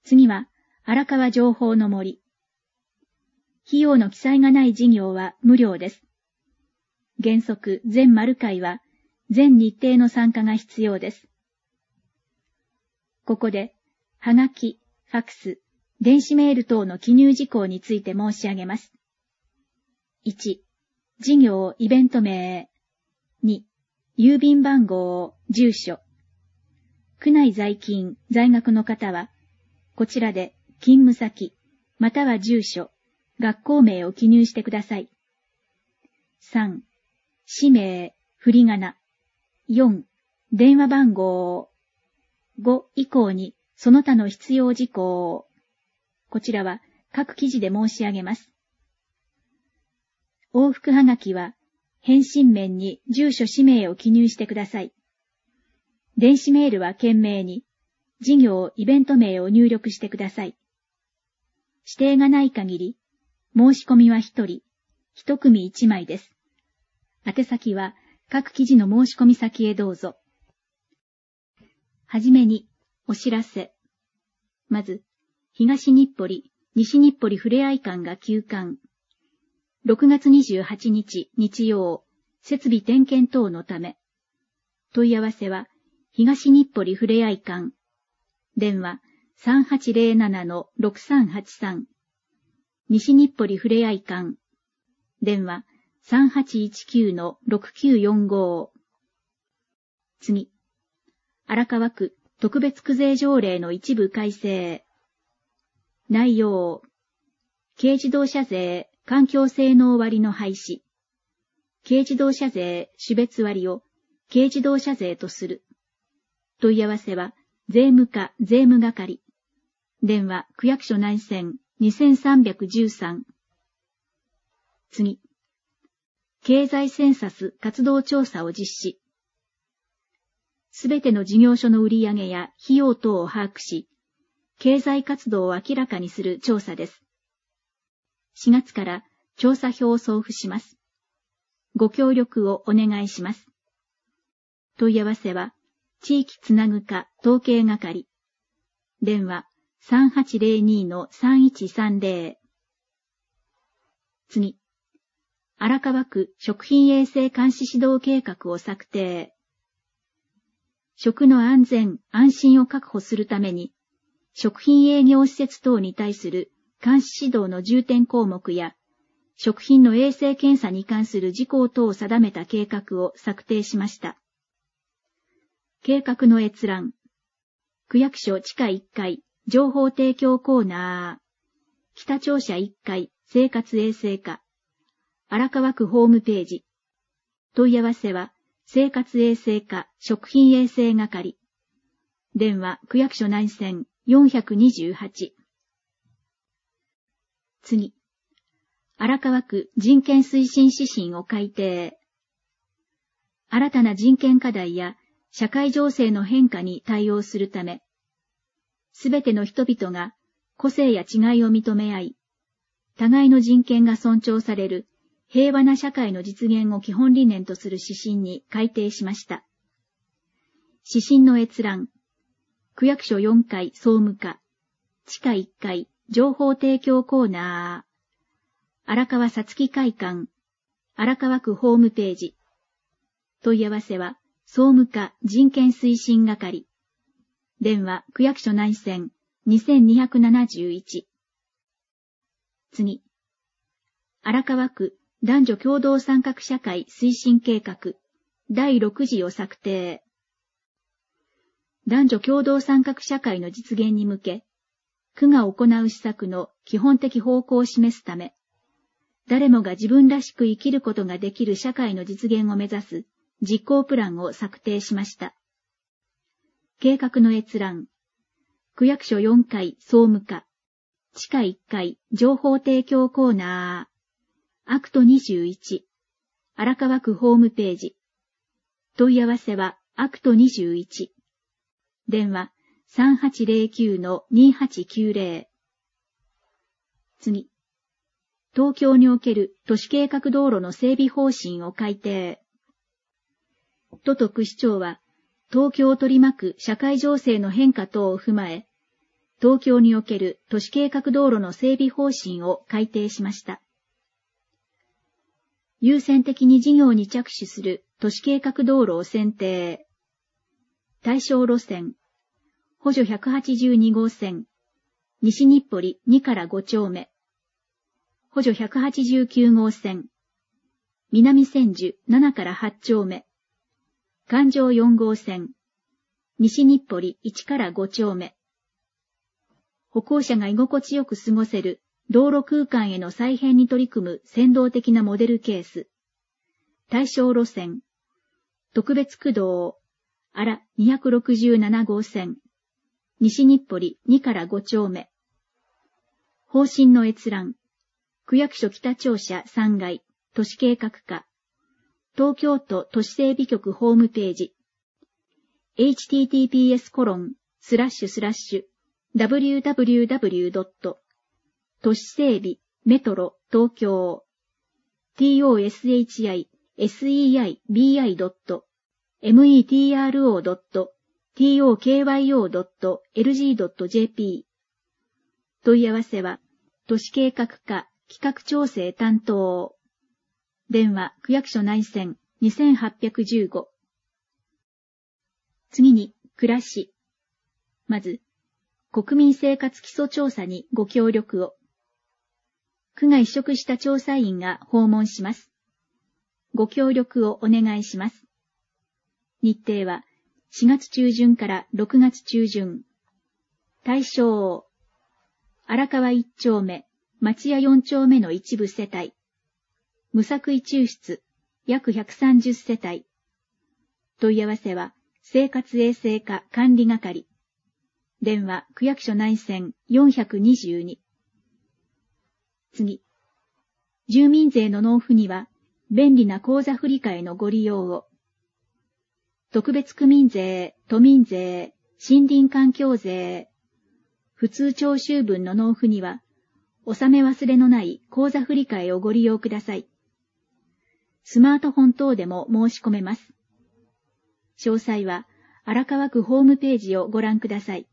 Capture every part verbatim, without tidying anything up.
次は、荒川情報の森。費用の記載がない事業は無料です。原則、全丸会は、全日程の参加が必要です。ここで、はがき、ファクス、電子メール等の記入事項について申し上げます。いち、事業イベント名。に、郵便番号、住所。区内在勤、在学の方は、こちらで勤務先、または住所、学校名を記入してください。さん、氏名、振り仮名。よん、電話番号。ご以降にその他の必要事項。こちらは各記事で申し上げます。往復はがきは返信面に住所氏名を記入してください。電子メールは件名に事業イベント名を入力してください。指定がない限り申し込みはひとり、ひと組いちまいです。宛先は各記事の申し込み先へどうぞ。はじめに、お知らせ。まず、東日暮里、西日暮里ふれあい館が休館。ろくがつにじゅうはちにち日曜、設備点検等のため。問い合わせは、東日暮里ふれあい館。電話 さんはちゼロななのろくさんはちさん。西日暮里ふれあい館。電話さんはちいちきゅうのろくきゅうよんご。次。荒川区特別区税条例の一部改正。内容。軽自動車税環境性能割の廃止。軽自動車税種別割を軽自動車税とする。問い合わせは税務課税務係。電話区役所内線にせんさんびゃくじゅうさん。次。経済センサス活動調査を実施。すべての事業所の売上や費用等を把握し、経済活動を明らかにする調査です。しがつから調査票を送付します。ご協力をお願いします。問い合わせは、地域つなぐ課統計係。電話さんはちゼロにのさんいちさんゼロ。次。荒川区食品衛生監視指導計画を策定。食の安全・安心を確保するために、食品営業施設等に対する監視指導の重点項目や、食品の衛生検査に関する事項等を定めた計画を策定しました。計画の閲覧。区役所地下いっかい情報提供コーナー。北庁舎いっかい生活衛生課。荒川区ホームページ。問い合わせは、生活衛生課食品衛生係。電話区役所内線よんひゃくにじゅうはち。次。荒川区人権推進指針を改定。新たな人権課題や社会情勢の変化に対応するため、すべての人々が個性や違いを認め合い、互いの人権が尊重される平和な社会の実現を基本理念とする指針に改定しました。指針の閲覧。区役所よんかい総務課。地下いっかい情報提供コーナー。荒川さつき会館。荒川区ホームページ。問い合わせは総務課人権推進係。電話区役所内線にせんにひゃくななじゅういち。次。荒川区男女共同参画社会推進計画だいろくじを策定。男女共同参画社会の実現に向け、区が行う施策の基本的方向を示すため、誰もが自分らしく生きることができる社会の実現を目指す実行プランを策定しました。計画の閲覧。区役所よんかい総務課。地下いっかい情報提供コーナー。アクトにじゅういち。荒川区ホームページ。問い合わせはアクトにじゅういち。電話さんはちゼロきゅうのにはちきゅうゼロ。次。東京における都市計画道路の整備方針を改定。都と区市町は、東京を取り巻く社会情勢の変化等を踏まえ、 東京における都市計画道路の整備方針を改定しました。優先的に事業に着手する都市計画道路を選定。対象路線、補助ひゃくはちじゅうにごうせん、西日暮里にからごちょうめ。補助ひゃくはちじゅうきゅうごうせん、南千住ななからはちちょうめ。環状よんごうせん、西日暮里いちからごちょうめ。歩行者が居心地よく過ごせる道路空間への再編に取り組む先導的なモデルケース。対象路線、特別区道、荒にひゃくろくじゅうななごうせん、西日暮里にからごちょうめ。方針の閲覧、区役所北庁舎さんがい、都市計画課、東京都都市整備局ホームページ、エイチティーティーピーエスコロンスラッシュスラッシュダブリューダブリューダブリュードット都市整備メトロ東京 トシセイビーアイドットメトロドットトキヨドットエルジードットジェーピー 問い合わせは都市計画課企画調整担当電話区役所内線にせんはっぴゃくじゅうご。次に暮らし。まず国民生活基礎調査にご協力を。区が委嘱した調査員が訪問します。ご協力をお願いします。日程はしがつちゅうじゅんからろくがつちゅうじゅん。対象、荒川いっちょうめ、町屋よんちょうめの一部世帯。無作為抽出、約ひゃくさんじゅっせたい。問い合わせは、生活衛生課管理係。電話、区役所内線よんひゃくにじゅうに。次。住民税の納付には、便利な口座振替のご利用を。特別区民税、都民税、森林環境税、普通徴収分の納付には、納め忘れのない口座振替をご利用ください。スマートフォン等でも申し込めます。詳細は荒川区ホームページをご覧ください。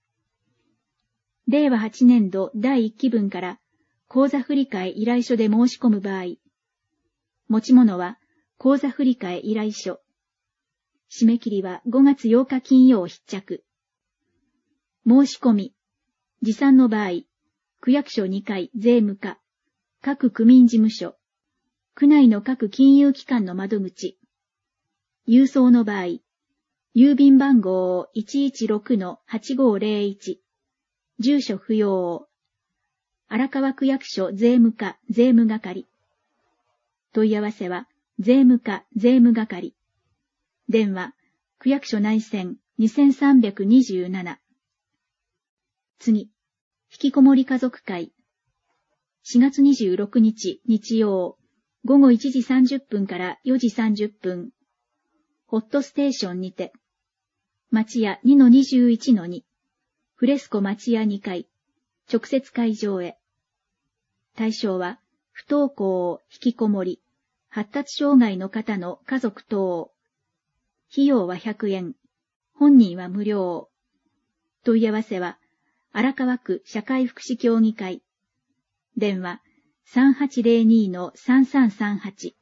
れいわはちねんどだいいっきぶんから口座振替依頼書で申し込む場合、持ち物は口座振替依頼書。締め切りはごがつようか金曜必着。申し込み。持参の場合、区役所にかい税務課、各区民事務所、区内の各金融機関の窓口。郵送の場合、郵便番号 いちいちろくのはちごーぜろいち、住所不要。荒川区役所税務課税務係。問い合わせは、税務課税務係。電話、区役所内線にせんさんびゃくにじゅうなな。次、引きこもり家族会。しがつにじゅうろくにち日曜、ごごいちじさんじゅっぷんからよじさんじゅっぷん。ホットステーションにて。町屋 にのにじゅういちのに。フレスコ町屋にかい。直接会場へ。対象は、不登校、引きこもり、発達障害の方の家族等。費用はひゃくえん。本人は無料。問い合わせは、荒川区社会福祉協議会。電話、さんはちぜろにのさんさんさんはち。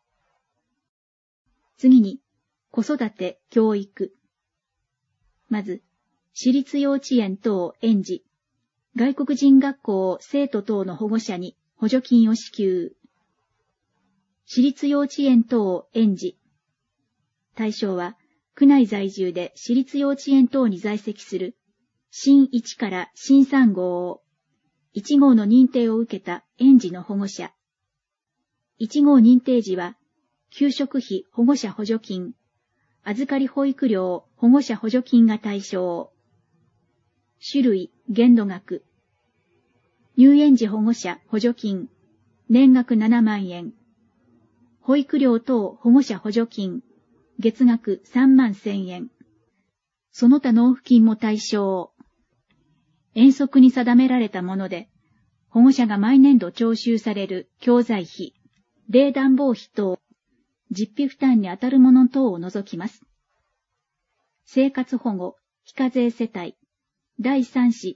次に、子育て、教育。まず、私立幼稚園等園児、外国人学校生徒等の保護者に補助金を支給。私立幼稚園等園児。対象は、区内在住で私立幼稚園等に在籍する、新いちから新さん号、いち号の認定を受けた園児の保護者。いち号認定時は、給食費保護者補助金、預かり保育料保護者補助金が対象。種類、限度額。入園時保護者補助金、年額ななまんえん。保育料等保護者補助金、月額さんまんせんえん。その他納付金も対象。原則に定められたもので、保護者が毎年度徴収される教材費、冷暖房費等、実費負担にあたるもの等を除きます。生活保護、非課税世帯、だいさん子、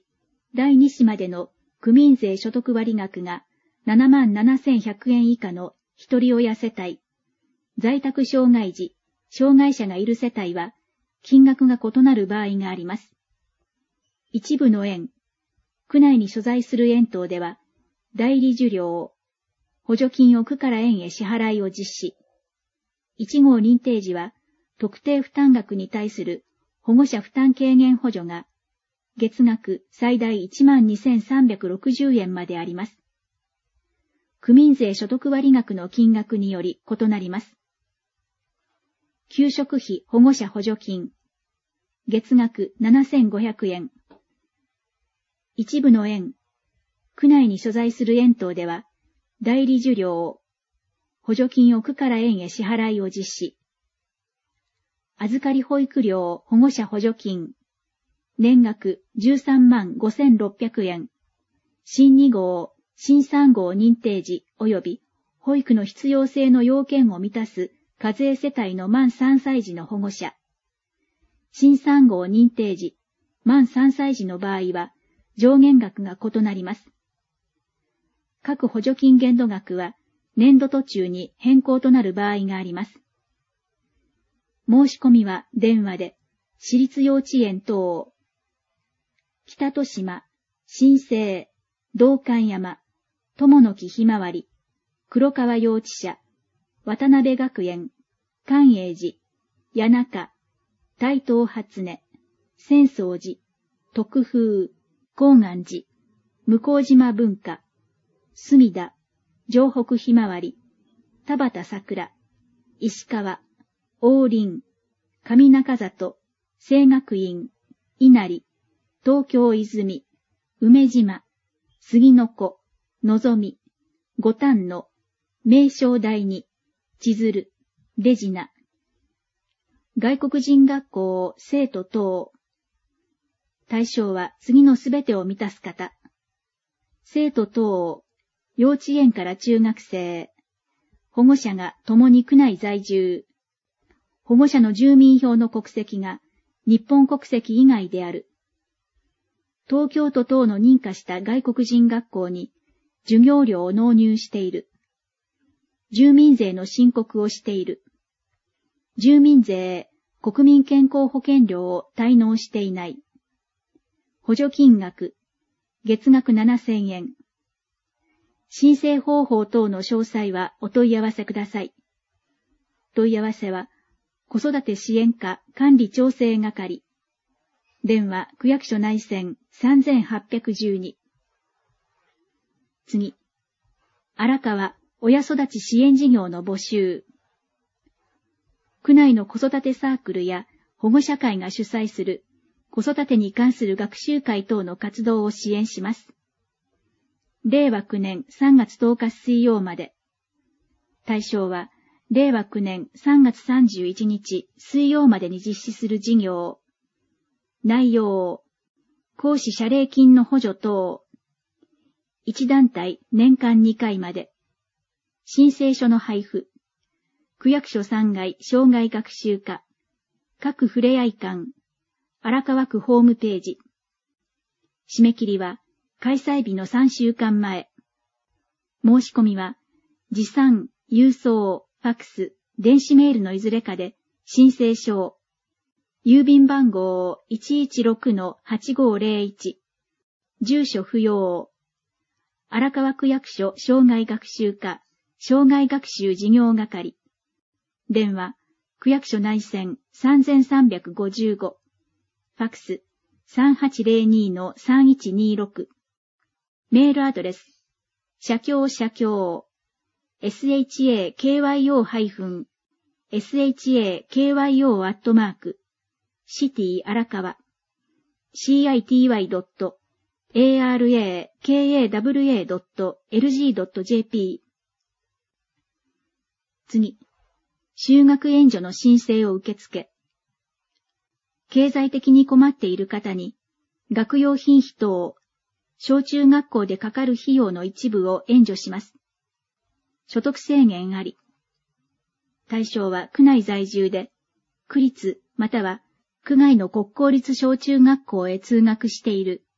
だいに子までの区民税所得割額がななまんななせんひゃくえん以下の一人親世帯、在宅障害児、障害者がいる世帯は金額が異なる場合があります。一部の園、区内に所在する園等では、代理受領、補助金を区から園へ支払いを実施。いち号認定時は、特定負担額に対する保護者負担軽減補助が、月額最大 いちまんにせんさんびゃくろくじゅうえんまであります。区民税所得割額の金額により異なります。給食費保護者補助金、月額ななせんごひゃくえん。一部の園、区内に所在する園等では、代理受領、補助金を区から園へ支払いを実施。預かり保育料保護者補助金、年額じゅうさんまんごせんろっぴゃくえん。新に号、新さん号認定時及び保育の必要性の要件を満たす課税世帯の満さんさい児の保護者。新さん号認定時、満さんさい児の場合は上限額が異なります。各補助金限度額は年度途中に変更となる場合があります。申し込みは電話で、私立幼稚園等、北豊島、新生、道館山、友の木ひまわり、黒川幼稚舎、渡辺学園、寛永寺、谷中、台東初音、浅草寺、徳風、高岩寺、向島文化、隅田、城北ひまわり、田畑桜、石川、王林、上中里、清学院、稲荷、東京泉、梅島、杉の子、のぞみ、五反野、名称第二、千鶴、レジナ。外国人学校生徒等。対象は次のすべてを満たす方。生徒等、幼稚園から中学生。保護者が共に区内在住。保護者の住民票の国籍が日本国籍以外である。東京都等の認可した外国人学校に授業料を納入している。住民税の申告をしている。住民税、国民健康保険料を滞納していない。補助金額、月額ななせんえん。申請方法等の詳細はお問い合わせください。問い合わせは、子育て支援課管理調整係。電話区役所内線さんぜんはっぴゃくじゅうに。次。荒川親育ち支援事業の募集。区内の子育てサークルや保護者会が主催する子育てに関する学習会等の活動を支援します。れいわきゅうねんさんがつとおか水曜まで。対象は、れいわきゅうねんさんがつさんじゅういちにち水曜までに実施する事業。内容、講師謝礼金の補助等。一団体年間にかいまで。申請書の配布。区役所さんがい障害学習課。各ふれあい館。荒川区ホームページ。締め切りは、開催日のさんしゅうかんまえ。申し込みは、持参、郵送、ファックス、電子メールのいずれかで、申請書を。郵便番号 いちいちろくのはちごーぜろいち。住所不要。荒川区役所障害学習課、障害学習事業係。電話、区役所内線さんさんごご。ファックス さんはちぜろにのさんいちにろく。メールアドレス、社協社協、shakyo-shakyo アットマーク、シティ荒川、city.arakawa.lg.jp。次、就学援助の申請を受付。経済的に困っている方に、学用品費等、小中学校でかかる費用の一部を援助します。所得制限あり。対象は区内在住で、区立または区外の国公立小中学校へ通学している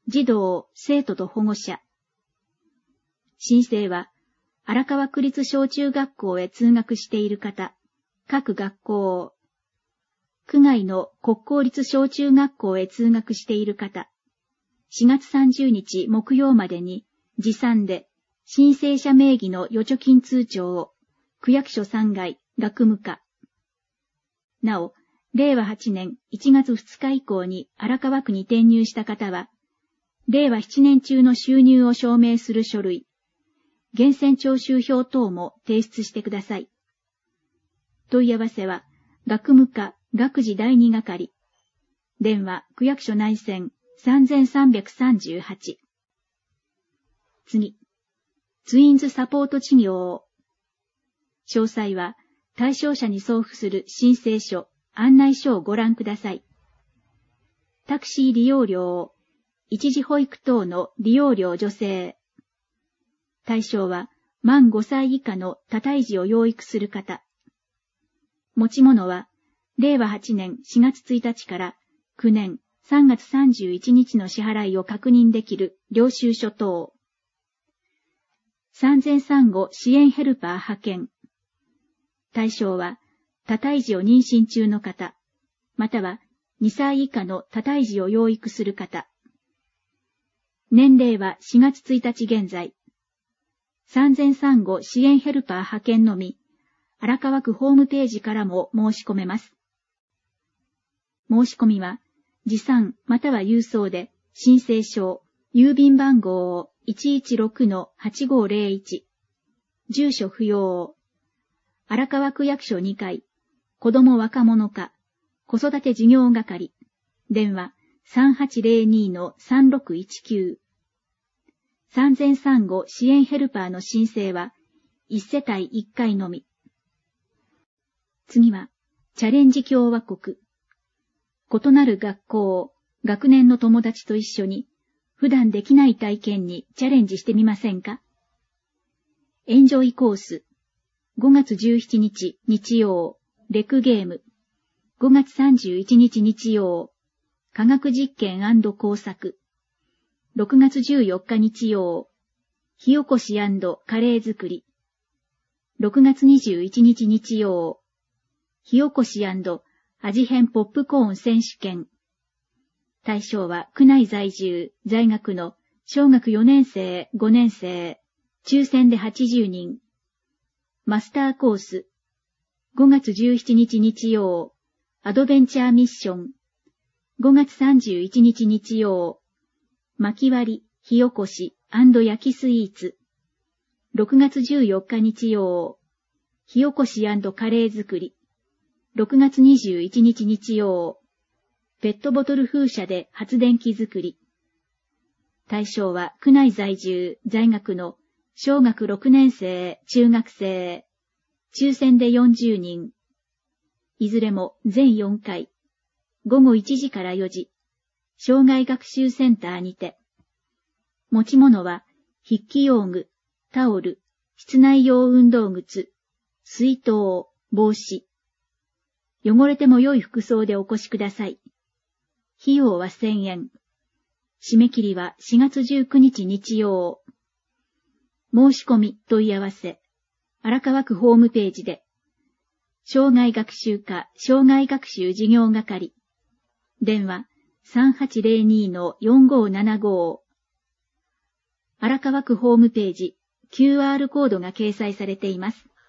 児童、生徒と保護者。申請は、荒川区立小中学校へ通学している方、各学校。区外の国公立小中学校へ通学している方、しがつさんじゅうにち木曜までに持参で申請者名義の預貯金通帳を区役所さんがい学務課。なお、れいわはちねんいちがつふつか以降に荒川区に転入した方は、れいわななねん中の収入を証明する書類、源泉徴収票等も提出してください。問い合わせは、学務課学事だいに係。電話、区役所内線さんさんさんはち。次。ツインズサポート事業。詳細は、対象者に送付する申請書、案内書をご覧ください。タクシー利用料、一時保育等の利用料助成。対象は、満ごさい以下の多胎児を養育する方。持ち物は、れいわはちねんしがつついたちからくねんさんがつさんじゅういちにちの支払いを確認できる領収書等。産前産後支援ヘルパー派遣。対象は、多胎児を妊娠中の方、またはにさい以下の多胎児を養育する方。年齢はしがつついたち現在。産前産後支援ヘルパー派遣のみ、荒川区ホームページからも申し込めます。申し込みは、持参または郵送で、申請書、郵便番号 いちいちろくのはちごーぜろいち、住所不要、荒川区役所にかい、子ども若者課、子育て事業係、電話 さんはちぜろにのさんろくいちきゅう。産前産後支援ヘルパーの申請は、いち世帯いっかいのみ。次は、チャレンジ共和国。異なる学校、学年の友達と一緒に、普段できない体験にチャレンジしてみませんか？エンジョイコース。ごがつじゅうしちにち日曜、レクゲーム。ごがつさんじゅういちにち日曜、科学実験&工作。ろくがつじゅうよっか日曜、火起こし&カレー作り。ろくがつにじゅういちにち日曜、火起こし&味変ポップコーン選手権。対象は区内在住、在学の小学よねんせい、ごねんせい、抽選ではちじゅうにん。マスターコース。ごがつじゅうしちにち日曜、アドベンチャーミッション。ごがつさんじゅういちにち日曜、薪割り、火起こし&焼きスイーツ。ろくがつじゅうよっか日曜、火起こし&カレー作り。ろくがつにじゅういちにち日曜、ペットボトル風車で発電機作り。対象は区内在住、在学の小学ろくねんせい、中学生、抽選でよんじゅうにん。いずれも全よんかい、ごごいちじからよじ、障害学習センターにて。持ち物は筆記用具、タオル、室内用運動靴、水筒、帽子。汚れても良い服装でお越しください。費用はせんえん。締め切りはしがつじゅうくにち日曜。申し込み問い合わせ、荒川区ホームページで。障害学習課障害学習事業係。電話 さんはちぜろにのよんごーななごー。荒川区ホームページ、キューアール コードが掲載されています。